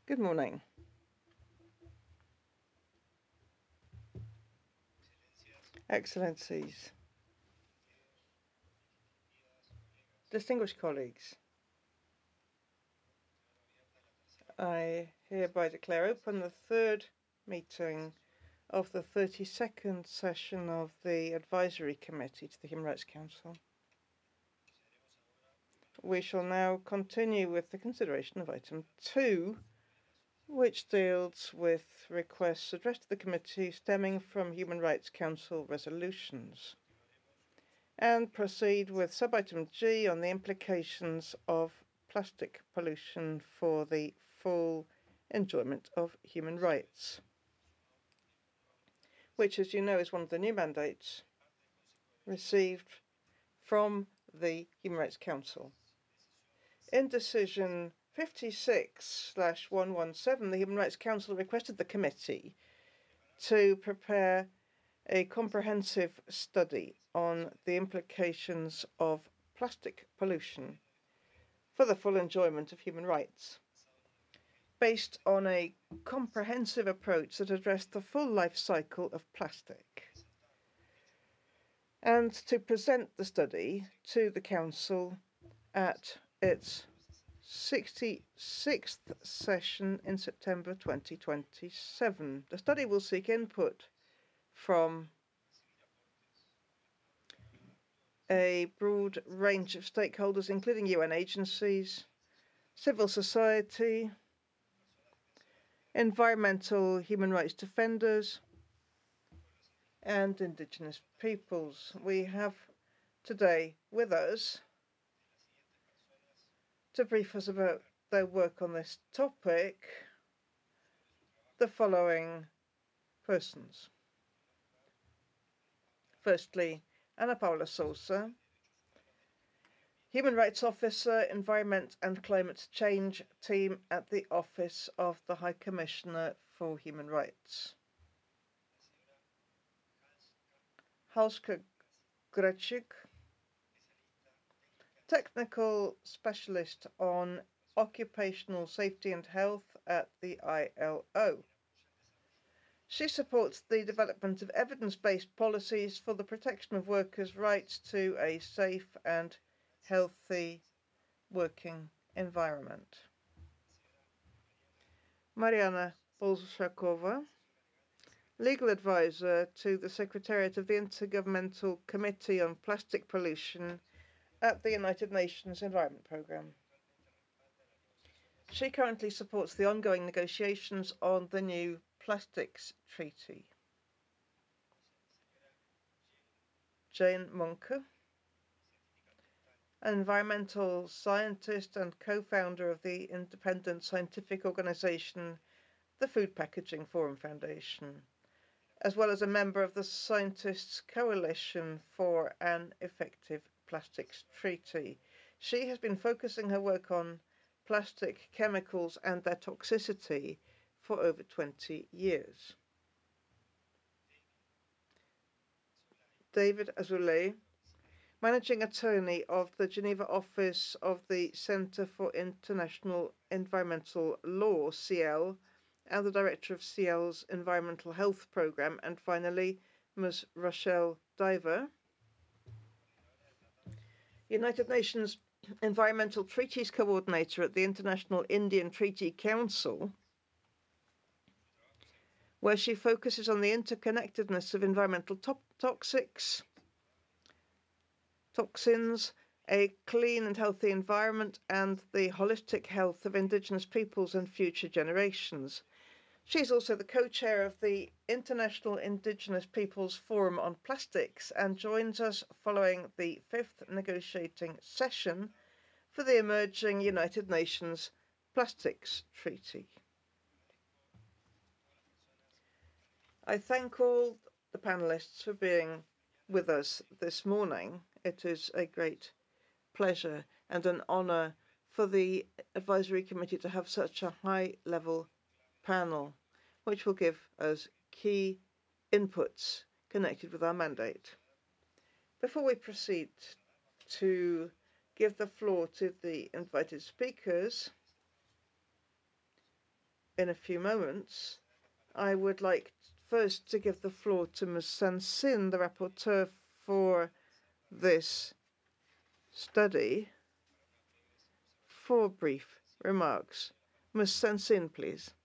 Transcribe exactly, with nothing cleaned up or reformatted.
Good morning. Excellencies, distinguished colleagues, I hereby declare open the third meeting of the thirty-second session of the Advisory Committee to the Human Rights Council. We shall now continue with the consideration of item two, which deals with requests addressed to the committee stemming from Human Rights Council resolutions, and proceed with sub-item G on the implications of plastic pollution for the full enjoyment of human rights, which, as you know, is one of the new mandates received from the Human Rights Council. In decision fifty-six slash one seventeen, the Human Rights Council requested the committee to prepare a comprehensive study on the implications of plastic pollution for the full enjoyment of human rights, based on a comprehensive approach that addressed the full life cycle of plastic, and to present the study to the Council at its sixty-sixth session in September twenty twenty-seven. The study will seek input from a broad range of stakeholders, including U N agencies, civil society, environmental human rights defenders, and indigenous peoples. We have today with us to brief us about their work on this topic the following persons. Firstly, Ana Paula Sousa, Human Rights Officer, Environment and Climate Change Team at the Office of the High Commissioner for Human Rights. Halske Grecik, Technical Specialist on Occupational Safety and Health at the I L O. She supports the development of evidence-based policies for the protection of workers' rights to a safe and healthy working environment. Mariana Bolshakova, Legal Advisor to the Secretariat of the Intergovernmental Committee on Plastic Pollution at the United Nations Environment Programme. She currently supports the ongoing negotiations on the new Plastics Treaty. Jane Munke, an environmental scientist and co-founder of the independent scientific organization, the Food Packaging Forum Foundation, as well as a member of the Scientists' Coalition for an Effective Plastics Treaty. She has been focusing her work on plastic chemicals and their toxicity for over twenty years. David Azoulay, Managing Attorney of the Geneva office of the Centre for International Environmental Law, C L, and the Director of C L's Environmental Health Programme. And finally, Ms. Rochelle Diver, United Nations Environmental Treaties Coordinator at the International Indian Treaty Council, where she focuses on the interconnectedness of environmental to toxics, toxins, a clean and healthy environment, and the holistic health of indigenous peoples and future generations. She is also the co-chair of the International Indigenous Peoples Forum on Plastics and joins us following the fifth negotiating session for the emerging United Nations Plastics Treaty. I thank all the panelists for being with us this morning. It is a great pleasure and an honour for the Advisory Committee to have such a high-level panel, which will give us key inputs connected with our mandate. Before we proceed to give the floor to the invited speakers, in a few moments, I would like first to give the floor to Ms Sansin, the rapporteur for this study, for brief remarks. Ms Sansin, please.